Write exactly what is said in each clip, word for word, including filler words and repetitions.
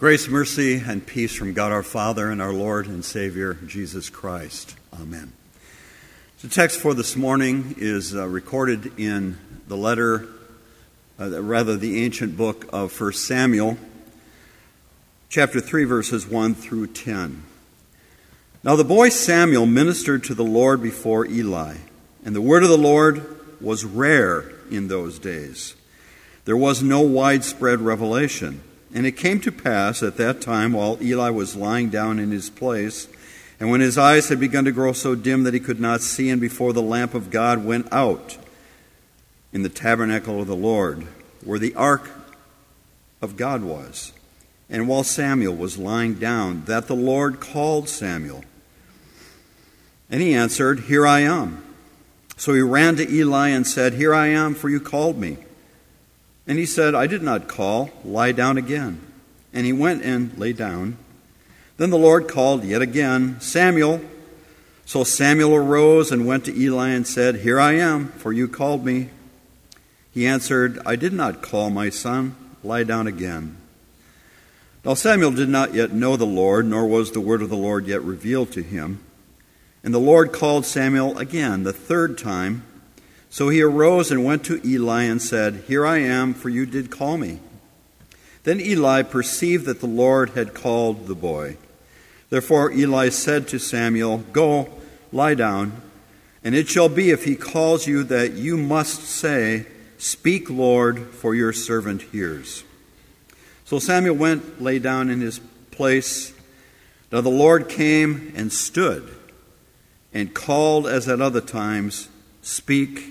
Grace, mercy, and peace from God our Father and our Lord and Savior, Jesus Christ. Amen. The text for this morning is uh, recorded in the letter, uh, rather the ancient book of First Samuel, chapter three, verses one through ten. Now the boy Samuel ministered to the Lord before Eli, and the word of the Lord was rare in those days. There was no widespread revelation. And it came to pass at that time, while Eli was lying down in his place, and when his eyes had begun to grow so dim that he could not see, and before the lamp of God went out in the tabernacle of the Lord, where the ark of God was, and while Samuel was lying down, that the Lord called Samuel. And he answered, "Here I am." So he ran to Eli and said, "Here I am, for you called me." And he said, "I did not call, lie down again." And he went and lay down. Then the Lord called yet again, "Samuel." So Samuel arose and went to Eli and said, "Here I am, for you called me." He answered, "I did not call, my son, lie down again." Now Samuel did not yet know the Lord, nor was the word of the Lord yet revealed to him. And the Lord called Samuel again the third time. So he arose and went to Eli and said, "Here I am, for you did call me." Then Eli perceived that the Lord had called the boy. Therefore Eli said to Samuel, "Go, lie down, and it shall be if he calls you that you must say, 'Speak, Lord, for your servant hears.'" So Samuel went, lay down in his place. Now the Lord came and stood and called as at other times, "Speak,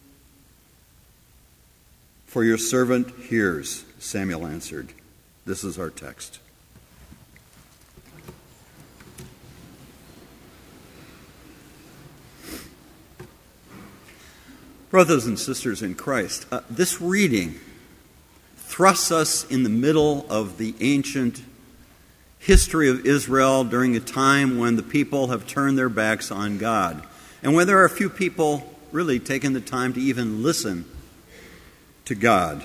for your servant hears." Samuel answered. This is our text. Brothers and sisters in Christ, uh, this reading thrusts us in the middle of the ancient history of Israel during a time when the people have turned their backs on God, and when there are a few people really taking the time to even listen to God.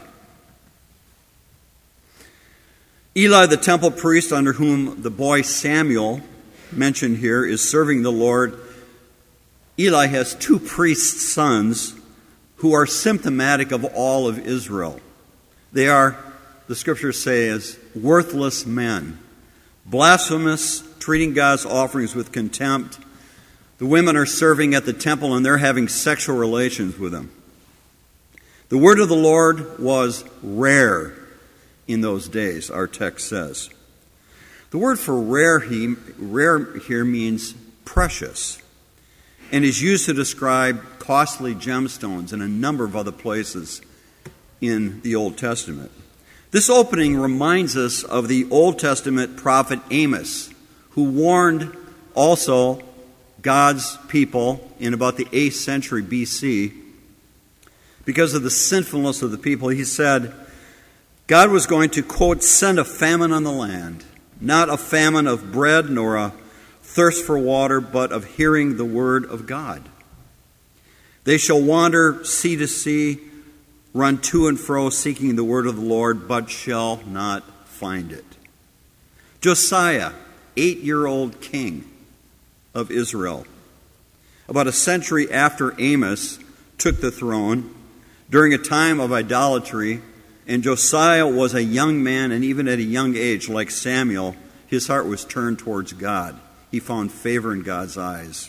Eli, the temple priest under whom the boy Samuel mentioned here is serving the Lord, Eli has two priest sons who are symptomatic of all of Israel. They are, the scriptures say, as worthless men, blasphemous, treating God's offerings with contempt. The women are serving at the temple and they're having sexual relations with them. The word of the Lord was rare in those days, our text says. The word for rare, he, rare here means precious, and is used to describe costly gemstones in a number of other places in the Old Testament. This opening reminds us of the Old Testament prophet Amos, who warned also God's people in about the eighth century B C because of the sinfulness of the people. He said God was going to, quote, "send a famine on the land, not a famine of bread nor a thirst for water, but of hearing the word of God. They shall wander sea to sea, run to and fro, seeking the word of the Lord, but shall not find it." Josiah, eight-year-old king of Israel, about a century after Amos took the throne, during a time of idolatry, and Josiah was a young man, and even at a young age, like Samuel, his heart was turned towards God. He found favor in God's eyes.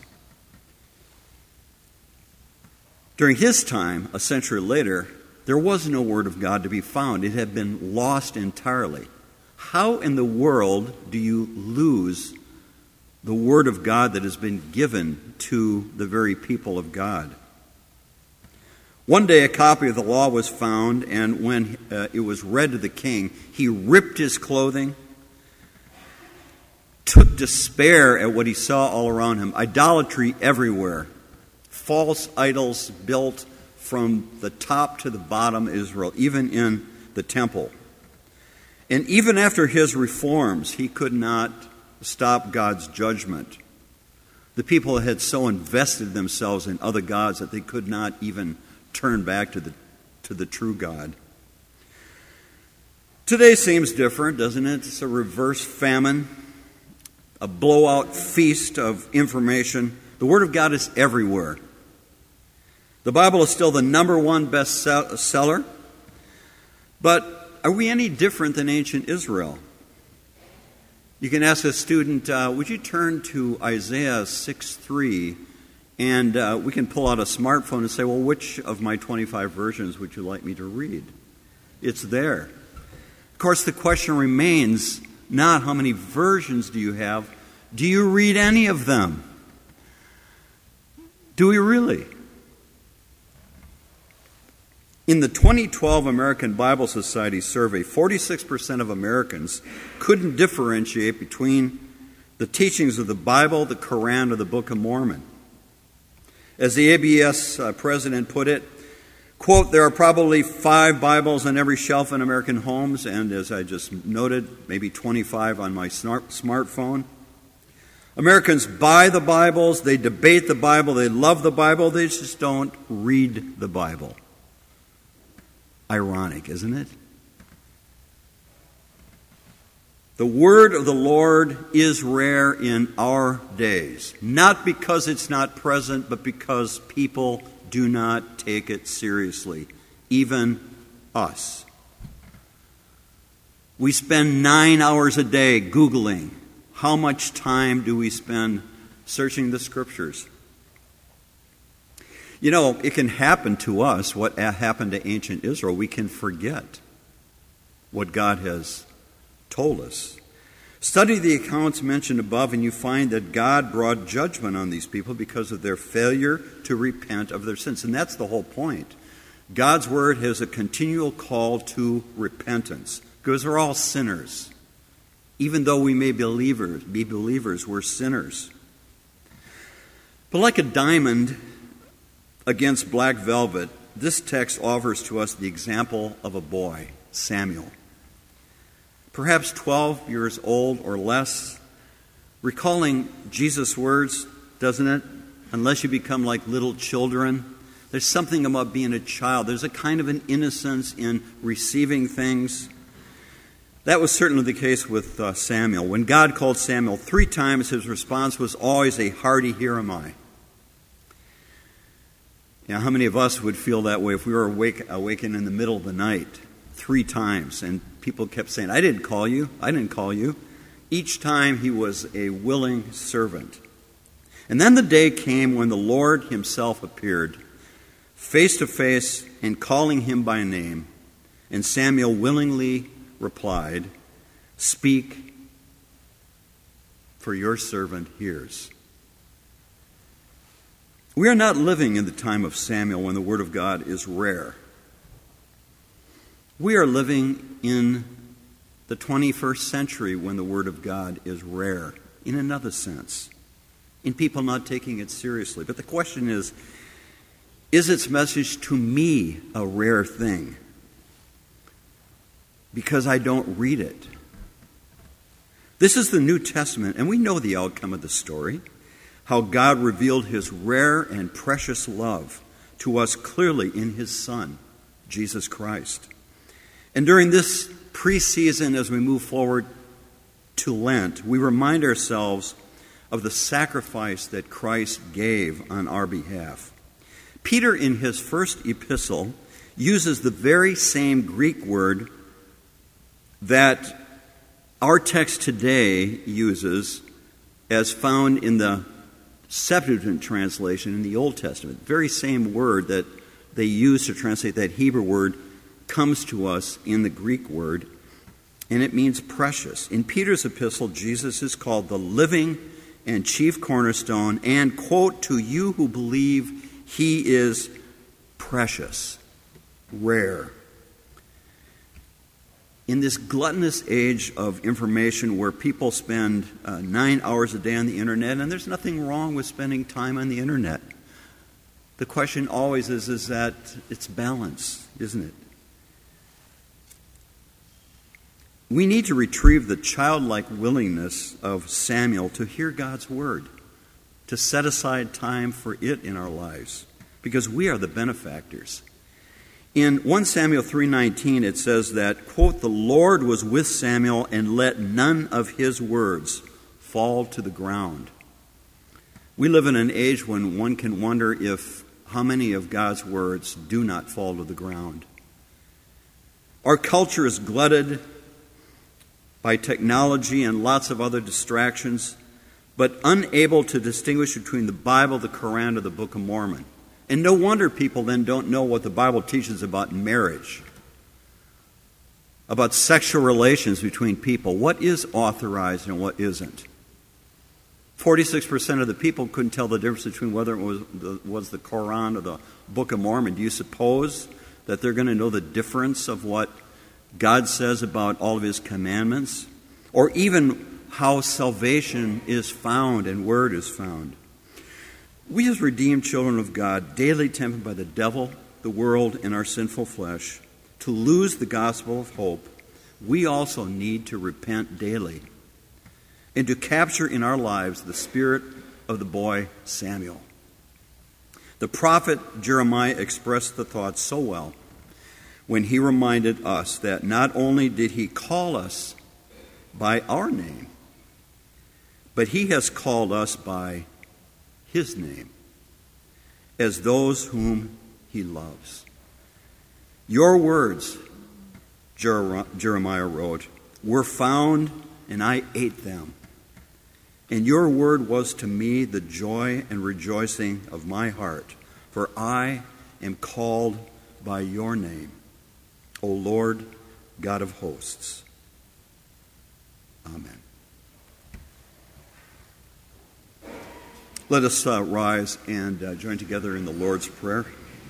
During his time, a century later, there was no word of God to be found. It had been lost entirely. How in the world do you lose the word of God that has been given to the very people of God? One day a copy of the law was found, and when uh, it was read to the king, he ripped his clothing, took despair at what he saw all around him. Idolatry everywhere. False idols built from the top to the bottom of Israel, even in the temple. And even after his reforms, he could not stop God's judgment. The people had so invested themselves in other gods that they could not even turn back to the to the true God. Today seems different, doesn't it? It's a reverse famine, a blowout feast of information. The Word of God is everywhere. The Bible is still the number one bestseller, but are we any different than ancient Israel? You can ask a student, uh, would you turn to Isaiah six three, and uh, we can pull out a smartphone and say, well, which of my twenty-five versions would you like me to read? It's there. Of course, the question remains not how many versions do you have, do you read any of them? Do we really? In the twenty twelve American Bible Society survey, forty-six percent of Americans couldn't differentiate between the teachings of the Bible, the Quran, or the Book of Mormon. As the A B S uh, president put it, quote, there are probably five Bibles on every shelf in American homes, and as I just noted, maybe twenty-five on my smart- smartphone. Americans buy the Bibles, they debate the Bible, they love the Bible, they just don't read the Bible. Ironic, isn't it? The word of the Lord is rare in our days, not because it's not present, but because people do not take it seriously, even us. We spend nine hours a day Googling. How much time do we spend searching the Scriptures? You know, it can happen to us what happened to ancient Israel. We can forget what God has told us. Study the accounts mentioned above, and you find that God brought judgment on these people because of their failure to repent of their sins. And that's the whole point. God's Word has a continual call to repentance, because we're all sinners. Even though we may be believers, be believers, we're sinners. But like a diamond against black velvet, this text offers to us the example of a boy, Samuel. Perhaps twelve years old or less, recalling Jesus' words, doesn't it? Unless you become like little children. There's something about being a child. There's a kind of an innocence in receiving things. That was certainly the case with uh, Samuel. When God called Samuel three times, his response was always a hearty, here am I. Now, how many of us would feel that way if we were awake, awakened in the middle of the night three times and people kept saying, I didn't call you, I didn't call you. Each time he was a willing servant. And then the day came when the Lord himself appeared, face to face and calling him by name. And Samuel willingly replied, speak, for your servant hears. We are not living in the time of Samuel when the Word of God is rare. We are living in the twenty-first century when the Word of God is rare, in another sense, in people not taking it seriously. But the question is, is its message to me a rare thing? Because I don't read it. This is the New Testament, and we know the outcome of the story. How God revealed his rare and precious love to us clearly in his Son, Jesus Christ. And during this pre-season, as we move forward to Lent, we remind ourselves of the sacrifice that Christ gave on our behalf. Peter, in his first epistle, uses the very same Greek word that our text today uses as found in the Septuagint translation in the Old Testament. Very same word that they use to translate that Hebrew word comes to us in the Greek word, and it means precious. In Peter's epistle, Jesus is called the living and chief cornerstone, and, quote, to you who believe, he is precious, rare. In this gluttonous age of information where people spend uh, nine hours a day on the internet, and there's nothing wrong with spending time on the internet. The question always is, is that it's balance, isn't it? We need to retrieve the childlike willingness of Samuel to hear God's word, to set aside time for it in our lives, because we are the benefactors. In First Samuel three nineteen, it says that, quote, "The Lord was with Samuel and let none of his words fall to the ground." We live in an age when one can wonder if how many of God's words do not fall to the ground. Our culture is glutted by technology and lots of other distractions, but unable to distinguish between the Bible, the Quran, or the Book of Mormon. And no wonder people then don't know what the Bible teaches about marriage, about sexual relations between people. What is authorized and what isn't? forty-six percent of the people couldn't tell the difference between whether it was the, was the Quran or the Book of Mormon. Do you suppose that they're going to know the difference of what God says about all of his commandments? Or even how salvation is found and where it is found? We as redeemed children of God, daily tempted by the devil, the world, and our sinful flesh, to lose the gospel of hope, we also need to repent daily and to capture in our lives the spirit of the boy Samuel. The prophet Jeremiah expressed the thought so well when he reminded us that not only did he call us by our name, but he has called us by his name, as those whom he loves. Your words, Jeremiah wrote, were found, and I ate them. And your word was to me the joy and rejoicing of my heart, for I am called by your name, O Lord, God of hosts. Amen. Let us uh, rise and uh, join together in the Lord's Prayer.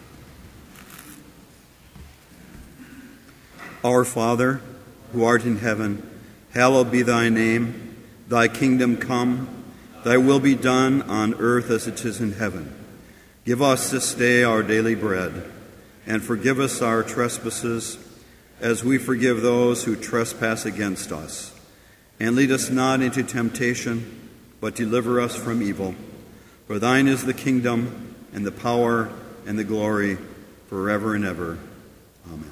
Our Father, who art in heaven, hallowed be thy name. Thy kingdom come, thy will be done on earth as it is in heaven. Give us this day our daily bread, and forgive us our trespasses, as we forgive those who trespass against us. And lead us not into temptation, but deliver us from evil. For thine is the kingdom, and the power, and the glory, forever and ever. Amen.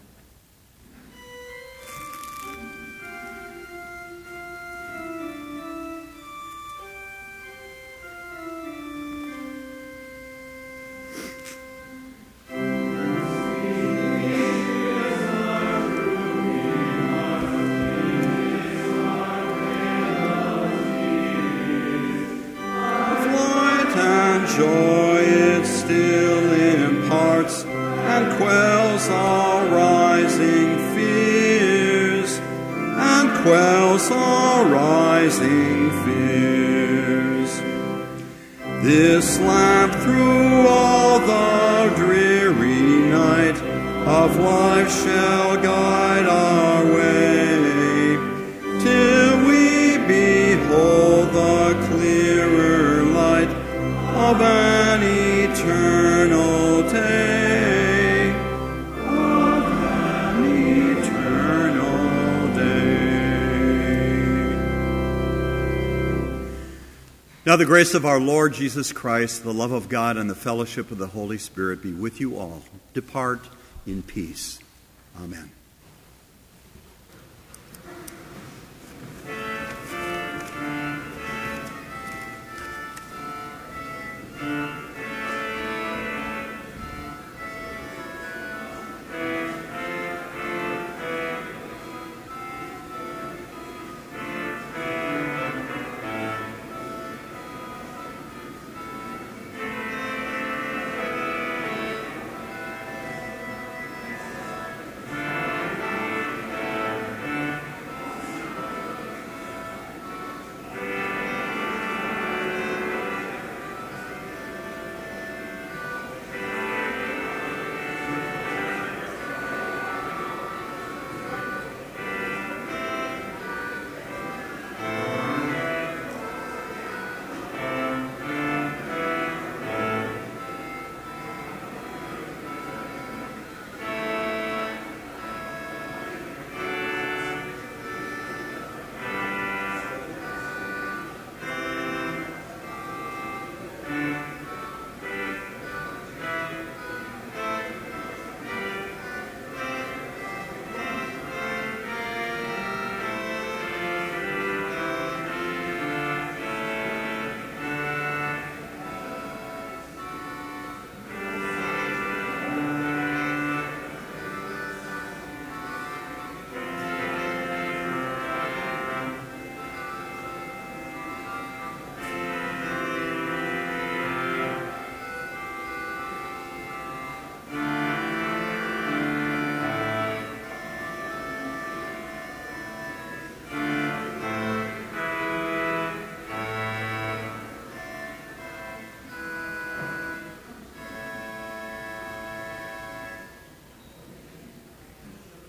Joy it still imparts and quells all rising fears, and quells all rising fears. This lamp through all the dreary night of life shall guide our way, till we behold the clearer light of an eternal day, of an eternal day. Now the grace of our Lord Jesus Christ, the love of God, and the fellowship of the Holy Spirit be with you all. Depart in peace. Amen.